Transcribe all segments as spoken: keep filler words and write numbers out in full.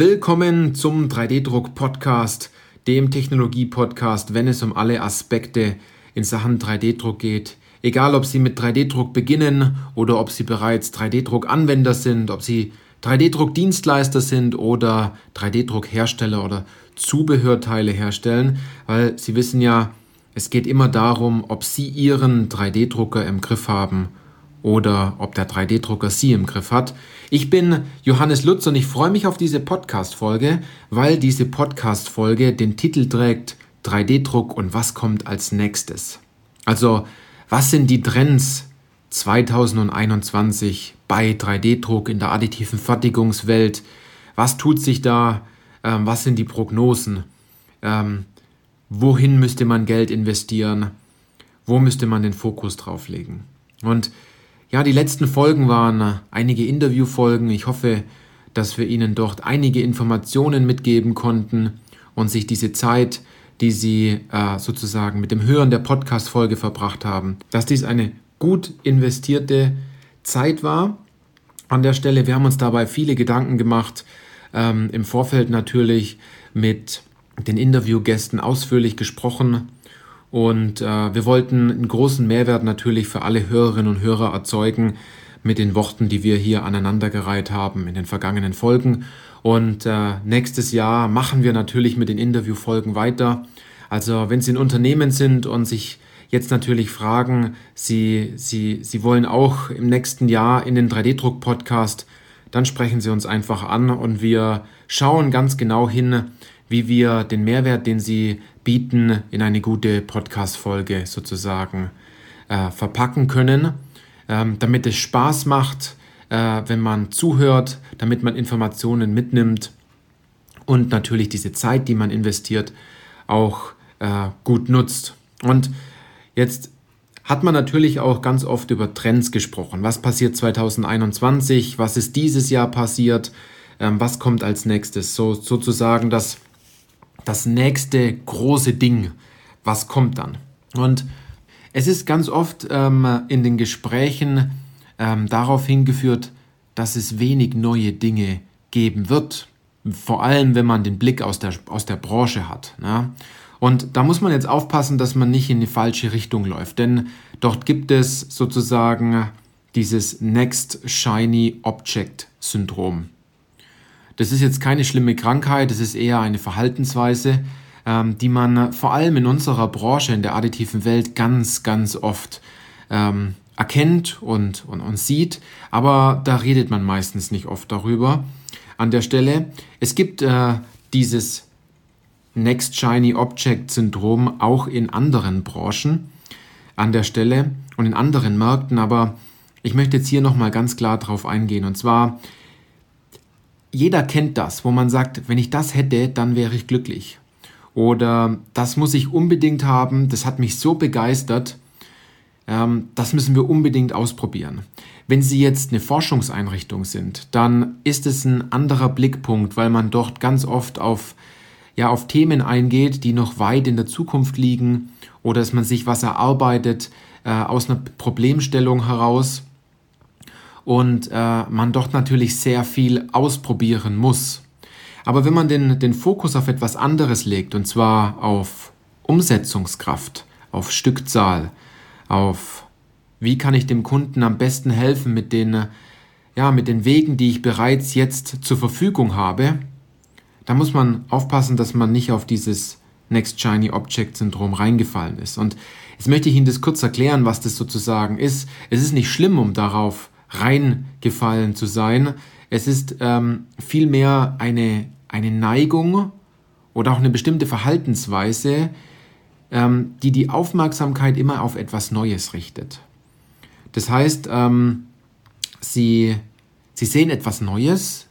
Willkommen zum drei D-Druck-Podcast, dem Technologie-Podcast, wenn es um alle Aspekte in Sachen drei D-Druck geht. Egal, ob Sie mit drei D-Druck beginnen oder ob Sie bereits drei D-Druck-Anwender sind, ob Sie drei D-Druck-Dienstleister sind oder drei D-Druck-Hersteller oder Zubehörteile herstellen, weil Sie wissen ja, es geht immer darum, ob Sie Ihren drei D-Drucker im Griff haben oder ob der drei D-Drucker Sie im Griff hat. Ich bin Johannes Lutz und ich freue mich auf diese Podcast-Folge, weil diese Podcast-Folge den Titel trägt drei D-Druck und was kommt als nächstes. Also, was sind die Trends zwanzig einundzwanzig bei drei D-Druck in der additiven Fertigungswelt? Was tut sich da? Ähm, was sind die Prognosen? Ähm, wohin müsste man Geld investieren? Wo müsste man den Fokus drauf legen? Und ja, die letzten Folgen waren einige Interviewfolgen. Ich hoffe, dass wir Ihnen dort einige Informationen mitgeben konnten und sich diese Zeit, die Sie äh, sozusagen mit dem Hören der Podcast-Folge verbracht haben, dass dies eine gut investierte Zeit war. An der Stelle, wir haben uns dabei viele Gedanken gemacht, ähm, im Vorfeld natürlich mit den Interviewgästen ausführlich gesprochen. Und äh, wir wollten einen großen Mehrwert natürlich für alle Hörerinnen und Hörer erzeugen mit den Worten, die wir hier aneinandergereiht haben in den vergangenen Folgen. Und äh, nächstes Jahr machen wir natürlich mit den Interviewfolgen weiter. Also wenn Sie ein Unternehmen sind und sich jetzt natürlich fragen, Sie, Sie, Sie wollen auch im nächsten Jahr in den drei D-Druck-Podcast, dann sprechen Sie uns einfach an und wir schauen ganz genau hin, wie wir den Mehrwert, den Sie bieten, in eine gute Podcast-Folge sozusagen äh, verpacken können, ähm, damit es Spaß macht, äh, wenn man zuhört, damit man Informationen mitnimmt und natürlich diese Zeit, die man investiert, auch äh, gut nutzt. Und jetzt hat man natürlich auch ganz oft über Trends gesprochen. Was passiert zwanzig einundzwanzig? Was ist dieses Jahr passiert? Ähm, was kommt als nächstes? So, sozusagen das Das nächste große Ding, was kommt dann? Und es ist ganz oft ähm, in den Gesprächen ähm, darauf hingeführt, dass es wenig neue Dinge geben wird. Vor allem, wenn man den Blick aus der, aus der Branche hat. Ne? Und da muss man jetzt aufpassen, dass man nicht in die falsche Richtung läuft. Denn dort gibt es sozusagen dieses Next Shiny Object Syndrom. Das ist jetzt keine schlimme Krankheit, das ist eher eine Verhaltensweise, ähm, die man vor allem in unserer Branche, in der additiven Welt ganz, ganz oft ähm, erkennt und, und, und sieht. Aber da redet man meistens nicht oft darüber. An der Stelle, es gibt äh, dieses Next Shiny Object Syndrom auch in anderen Branchen an der Stelle und in anderen Märkten. Aber ich möchte jetzt hier nochmal ganz klar drauf eingehen. Und zwar, jeder kennt das, wo man sagt, wenn ich das hätte, dann wäre ich glücklich. Oder das muss ich unbedingt haben, das hat mich so begeistert, ähm, das müssen wir unbedingt ausprobieren. Wenn Sie jetzt eine Forschungseinrichtung sind, dann ist es ein anderer Blickpunkt, weil man dort ganz oft auf, ja, auf Themen eingeht, die noch weit in der Zukunft liegen oder dass man sich was erarbeitet äh, aus einer Problemstellung heraus. Und äh, man dort natürlich sehr viel ausprobieren muss. Aber wenn man den, den Fokus auf etwas anderes legt, und zwar auf Umsetzungskraft, auf Stückzahl, auf wie kann ich dem Kunden am besten helfen mit den, ja, mit den Wegen, die ich bereits jetzt zur Verfügung habe, da muss man aufpassen, dass man nicht auf dieses Next Shiny Object Syndrom reingefallen ist. Und jetzt möchte ich Ihnen das kurz erklären, was das sozusagen ist. Es ist nicht schlimm, um darauf reingefallen zu sein. Es ist ähm, vielmehr eine, eine Neigung oder auch eine bestimmte Verhaltensweise, ähm, die die Aufmerksamkeit immer auf etwas Neues richtet. Das heißt, ähm, sie, sie sehen etwas Neues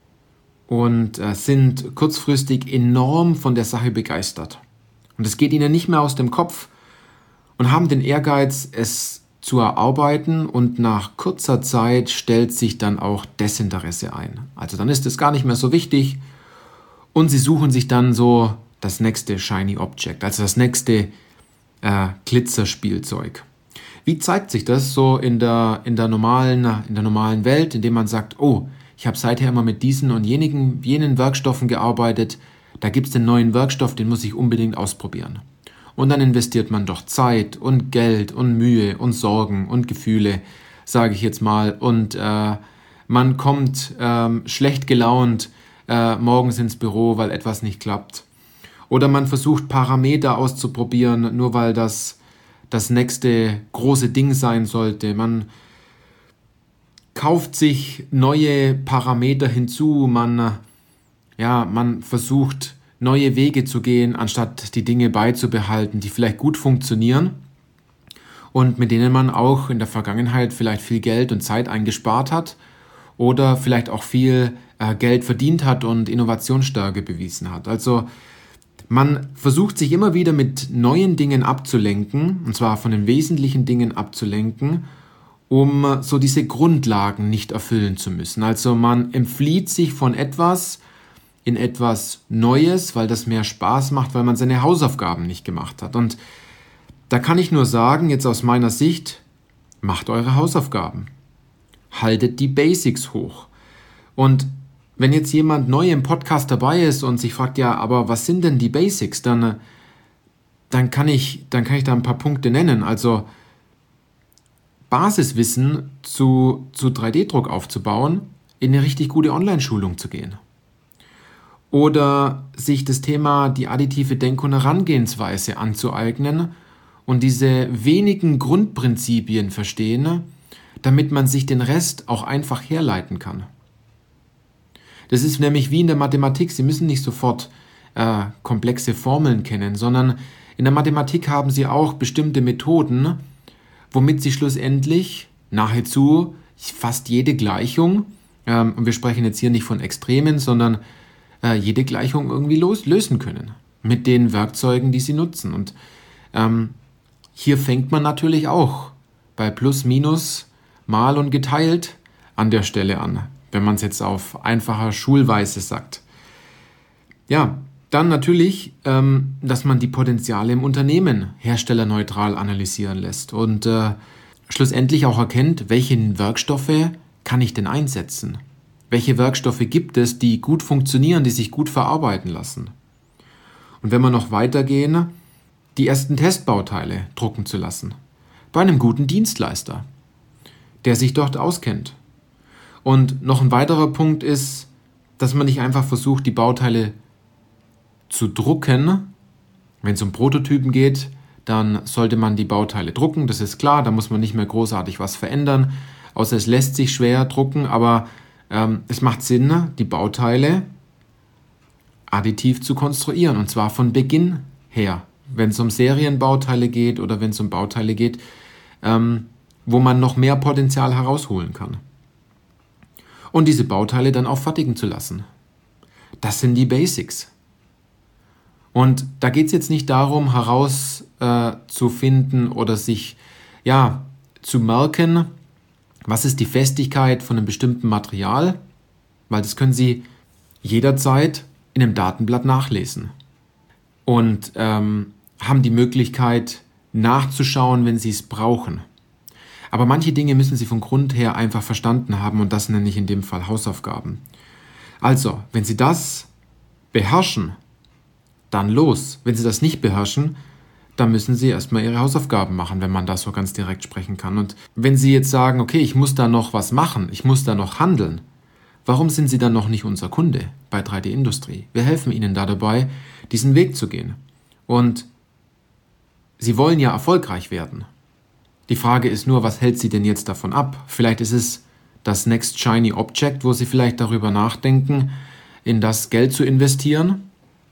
und äh, sind kurzfristig enorm von der Sache begeistert. Und es geht ihnen nicht mehr aus dem Kopf und haben den Ehrgeiz, es zu erarbeiten, und nach kurzer Zeit stellt sich dann auch Desinteresse ein. Also dann ist es gar nicht mehr so wichtig und sie suchen sich dann so das nächste Shiny Object, also das nächste äh, Glitzerspielzeug. Wie zeigt sich das so in der, in der normalen, in der normalen Welt, indem man sagt, oh, ich habe seither immer mit diesen und jenigen, jenen Werkstoffen gearbeitet, da gibt es den neuen Werkstoff, den muss ich unbedingt ausprobieren. Und dann investiert man doch Zeit und Geld und Mühe und Sorgen und Gefühle, sage ich jetzt mal. Und äh, man kommt ähm, schlecht gelaunt äh, morgens ins Büro, weil etwas nicht klappt. Oder man versucht Parameter auszuprobieren, nur weil das das nächste große Ding sein sollte. Man kauft sich neue Parameter hinzu, man, ja, man versucht neue Wege zu gehen, anstatt die Dinge beizubehalten, die vielleicht gut funktionieren und mit denen man auch in der Vergangenheit vielleicht viel Geld und Zeit eingespart hat oder vielleicht auch viel äh, Geld verdient hat und Innovationsstärke bewiesen hat. Also man versucht sich immer wieder mit neuen Dingen abzulenken, und zwar von den wesentlichen Dingen abzulenken, um so diese Grundlagen nicht erfüllen zu müssen. Also man entflieht sich von etwas in etwas Neues, weil das mehr Spaß macht, weil man seine Hausaufgaben nicht gemacht hat. Und da kann ich nur sagen, jetzt aus meiner Sicht, macht eure Hausaufgaben. Haltet die Basics hoch. Und wenn jetzt jemand neu im Podcast dabei ist und sich fragt, ja, aber was sind denn die Basics, dann, dann, kann ich, dann kann ich da ein paar Punkte nennen. Also Basiswissen zu, zu drei D Druck aufzubauen, in eine richtig gute Online-Schulung zu gehen. Oder sich das Thema, die additive Denk- und Herangehensweise anzueignen und diese wenigen Grundprinzipien verstehen, damit man sich den Rest auch einfach herleiten kann. Das ist nämlich wie in der Mathematik. Sie müssen nicht sofort äh, komplexe Formeln kennen, sondern in der Mathematik haben Sie auch bestimmte Methoden, womit Sie schlussendlich nahezu fast jede Gleichung, ähm, und wir sprechen jetzt hier nicht von Extremen, sondern äh, jede Gleichung irgendwie los, lösen können mit den Werkzeugen, die Sie nutzen. Und ähm, hier fängt man natürlich auch bei Plus, Minus, Mal und Geteilt an der Stelle an, wenn man es jetzt auf einfacher Schulweise sagt. Ja, dann natürlich, ähm, dass man die Potenziale im Unternehmen herstellerneutral analysieren lässt und äh, schlussendlich auch erkennt, welche Werkstoffe kann ich denn einsetzen? Welche Werkstoffe gibt es, die gut funktionieren, die sich gut verarbeiten lassen? Und wenn wir noch weitergehen, die ersten Testbauteile drucken zu lassen. Bei einem guten Dienstleister, der sich dort auskennt. Und noch ein weiterer Punkt ist, dass man nicht einfach versucht, die Bauteile zu drucken. Wenn es um Prototypen geht, dann sollte man die Bauteile drucken, das ist klar, da muss man nicht mehr großartig was verändern, außer es lässt sich schwer drucken, aber ähm, es macht Sinn, die Bauteile additiv zu konstruieren, und zwar von Beginn her, wenn es um Serienbauteile geht oder wenn es um Bauteile geht, ähm, wo man noch mehr Potenzial herausholen kann. Und diese Bauteile dann auch fertigen zu lassen. Das sind die Basics. Und da geht es jetzt nicht darum, herauszufinden äh, oder sich ja, zu merken, was ist die Festigkeit von einem bestimmten Material, weil das können Sie jederzeit in einem Datenblatt nachlesen. Und ähm, haben die Möglichkeit nachzuschauen, wenn Sie es brauchen. Aber manche Dinge müssen Sie von Grund her einfach verstanden haben und das nenne ich in dem Fall Hausaufgaben. Also, wenn Sie das beherrschen, dann los. Wenn Sie das nicht beherrschen, dann müssen Sie erstmal Ihre Hausaufgaben machen, wenn man da so ganz direkt sprechen kann. Und wenn Sie jetzt sagen, okay, ich muss da noch was machen, ich muss da noch handeln, warum sind Sie dann noch nicht unser Kunde bei drei D Industrie? Wir helfen Ihnen da dabei, diesen Weg zu gehen. Und Sie wollen ja erfolgreich werden. Die Frage ist nur, was hält Sie denn jetzt davon ab? Vielleicht ist es das Next Shiny Object, wo Sie vielleicht darüber nachdenken, in das Geld zu investieren,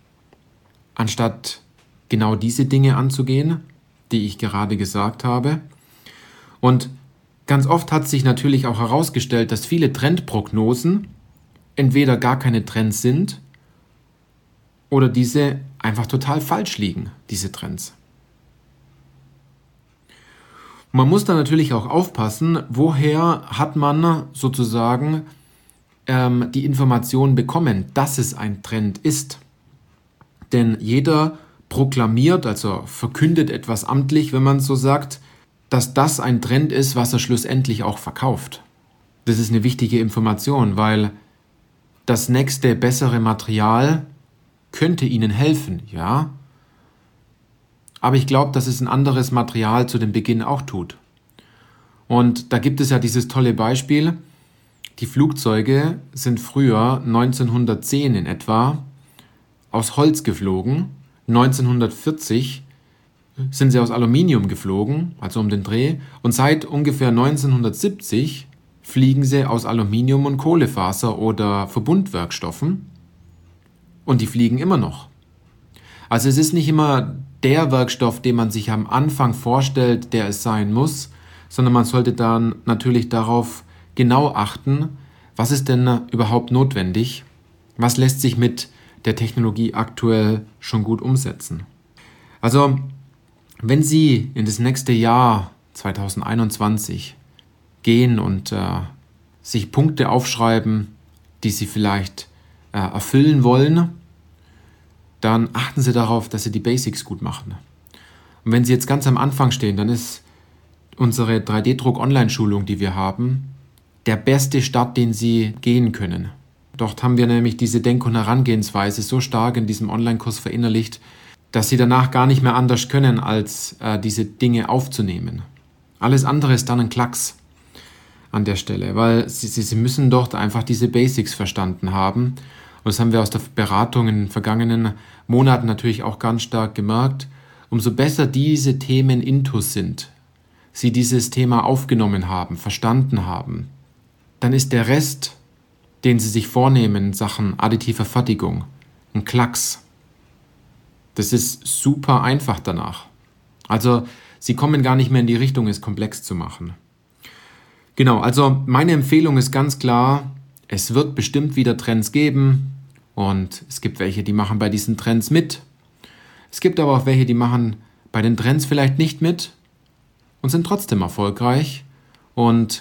anstatt genau diese Dinge anzugehen, die ich gerade gesagt habe. Und ganz oft hat sich natürlich auch herausgestellt, dass viele Trendprognosen entweder gar keine Trends sind oder diese einfach total falsch liegen, diese Trends. Man muss da natürlich auch aufpassen, woher hat man sozusagen ähm, die Information bekommen, dass es ein Trend ist. Denn jeder proklamiert, also verkündet etwas amtlich, wenn man so sagt, dass das ein Trend ist, was er schlussendlich auch verkauft. Das ist eine wichtige Information, weil das nächste bessere Material könnte Ihnen helfen, ja. Aber ich glaube, dass es ein anderes Material zu dem Beginn auch tut. Und da gibt es ja dieses tolle Beispiel. Die Flugzeuge sind früher neunzehnhundertzehn in etwa aus Holz geflogen. neunzehnhundertvierzig sind sie aus Aluminium geflogen, also um den Dreh. Und seit ungefähr neunzehnhundertsiebzig fliegen sie aus Aluminium und Kohlefaser oder Verbundwerkstoffen. Und die fliegen immer noch. Also es ist nicht immer der Werkstoff, den man sich am Anfang vorstellt, der es sein muss, sondern man sollte dann natürlich darauf genau achten, was ist denn überhaupt notwendig, was lässt sich mit der Technologie aktuell schon gut umsetzen. Also wenn Sie in das nächste Jahr zwanzig einundzwanzig gehen und äh, sich Punkte aufschreiben, die Sie vielleicht äh, erfüllen wollen, dann achten Sie darauf, dass Sie die Basics gut machen. Und wenn Sie jetzt ganz am Anfang stehen, dann ist unsere drei D Druck-Online-Schulung, die wir haben, der beste Start, den Sie gehen können. Dort haben wir nämlich diese Denk- und Herangehensweise so stark in diesem Online-Kurs verinnerlicht, dass Sie danach gar nicht mehr anders können, als äh, diese Dinge aufzunehmen. Alles andere ist dann ein Klacks an der Stelle, weil Sie, Sie, Sie müssen dort einfach diese Basics verstanden haben. Und das haben wir aus der Beratung in den vergangenen Monaten natürlich auch ganz stark gemerkt. Umso besser diese Themen intus sind, Sie dieses Thema aufgenommen haben, verstanden haben, dann ist der Rest, den Sie sich vornehmen in Sachen additiver Fertigung, ein Klacks. Das ist super einfach danach. Also Sie kommen gar nicht mehr in die Richtung, es komplex zu machen. Genau, also meine Empfehlung ist ganz klar, es wird bestimmt wieder Trends geben und es gibt welche, die machen bei diesen Trends mit. Es gibt aber auch welche, die machen bei den Trends vielleicht nicht mit und sind trotzdem erfolgreich und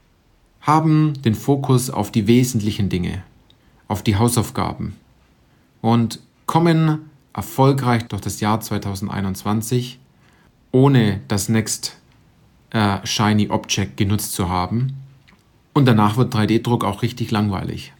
haben den Fokus auf die wesentlichen Dinge, auf die Hausaufgaben und kommen erfolgreich durch das Jahr zwanzig einundzwanzig, ohne das Next äh, Shiny Object genutzt zu haben. Und danach wird drei D Druck auch richtig langweilig.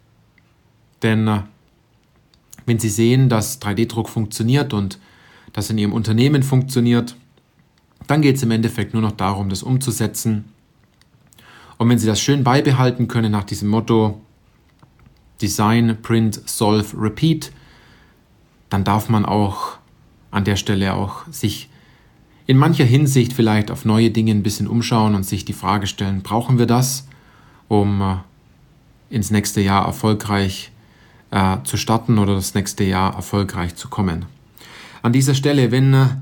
Denn äh, wenn Sie sehen, dass drei D Druck funktioniert und das in Ihrem Unternehmen funktioniert, dann geht es im Endeffekt nur noch darum, das umzusetzen. Und wenn Sie das schön beibehalten können nach diesem Motto Design, Print, Solve, Repeat, dann darf man auch an der Stelle auch sich in mancher Hinsicht vielleicht auf neue Dinge ein bisschen umschauen und sich die Frage stellen, brauchen wir das, um ins nächste Jahr erfolgreich äh, zu starten oder das nächste Jahr erfolgreich zu kommen. An dieser Stelle, wenn äh,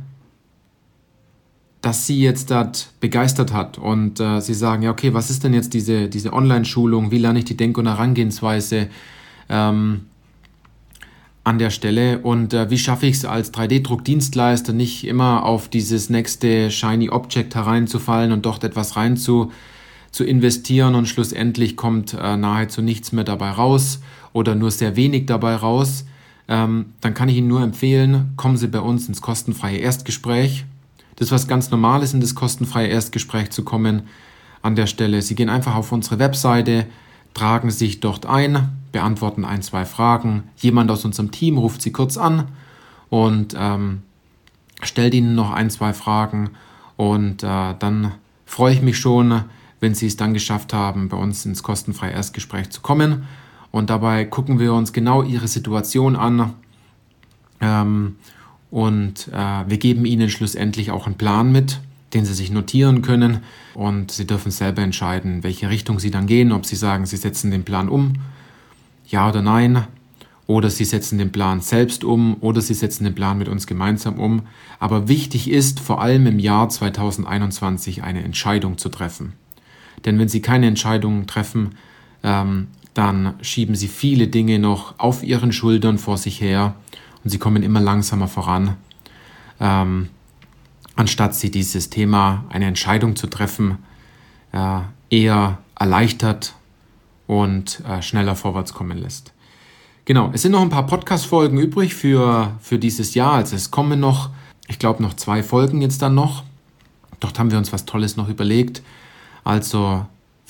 das Sie jetzt dort begeistert hat und äh, Sie sagen, ja okay, was ist denn jetzt diese, diese Online-Schulung, wie lerne ich die Denk- und Herangehensweise ähm, an der Stelle und äh, wie schaffe ich es als drei D Druck-Dienstleister nicht immer auf dieses nächste Shiny Object hereinzufallen und dort etwas rein zu, zu investieren und schlussendlich kommt äh, nahezu nichts mehr dabei raus oder nur sehr wenig dabei raus, ähm, dann kann ich Ihnen nur empfehlen, kommen Sie bei uns ins kostenfreie Erstgespräch. Das ist was ganz Normales, in das kostenfreie Erstgespräch zu kommen an der Stelle. Sie gehen einfach auf unsere Webseite, tragen sich dort ein, beantworten ein, zwei Fragen. Jemand aus unserem Team ruft Sie kurz an und ähm, stellt Ihnen noch ein, zwei Fragen. Und äh, dann freue ich mich schon, wenn Sie es dann geschafft haben, bei uns ins kostenfreie Erstgespräch zu kommen. Und dabei gucken wir uns genau Ihre Situation an. Ähm, Und äh, wir geben Ihnen schlussendlich auch einen Plan mit, den Sie sich notieren können. Und Sie dürfen selber entscheiden, in welche Richtung Sie dann gehen. Ob Sie sagen, Sie setzen den Plan um, ja oder nein. Oder Sie setzen den Plan selbst um. Oder Sie setzen den Plan mit uns gemeinsam um. Aber wichtig ist, vor allem im Jahr zwanzig einundzwanzig eine Entscheidung zu treffen. Denn wenn Sie keine Entscheidung treffen, ähm, dann schieben Sie viele Dinge noch auf Ihren Schultern vor sich her. Und Sie kommen immer langsamer voran, ähm, anstatt Sie dieses Thema, eine Entscheidung zu treffen, äh, eher erleichtert und äh, schneller vorwärts kommen lässt. Genau, es sind noch ein paar Podcast-Folgen übrig für, für dieses Jahr. Also es kommen noch, ich glaube, noch zwei Folgen jetzt dann noch. Dort haben wir uns was Tolles noch überlegt. Also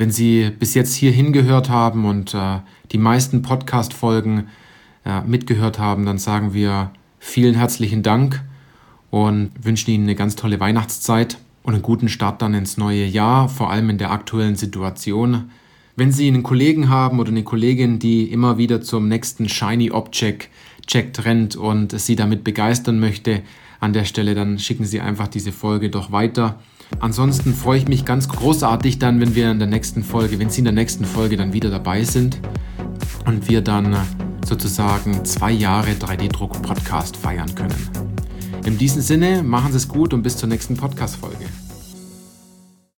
Wenn Sie bis jetzt hier hingehört haben und äh, die meisten Podcast-Folgen äh, mitgehört haben, dann sagen wir vielen herzlichen Dank und wünschen Ihnen eine ganz tolle Weihnachtszeit und einen guten Start dann ins neue Jahr, vor allem in der aktuellen Situation. Wenn Sie einen Kollegen haben oder eine Kollegin, die immer wieder zum nächsten Shiny Object Check rennt und Sie damit begeistern möchte, an der Stelle, dann schicken Sie einfach diese Folge doch weiter. Ansonsten freue ich mich ganz großartig dann, wenn wir in der nächsten Folge, wenn Sie in der nächsten Folge dann wieder dabei sind und wir dann sozusagen zwei Jahre drei D Druck Podcast feiern können. In diesem Sinne, machen Sie es gut und bis zur nächsten Podcast-Folge.